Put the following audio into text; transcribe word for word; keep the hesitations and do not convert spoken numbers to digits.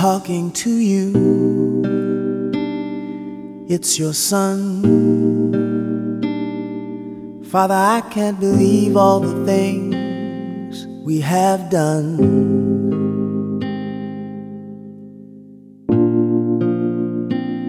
talking to you. It's your son. Father, I can't believe all the things we have done.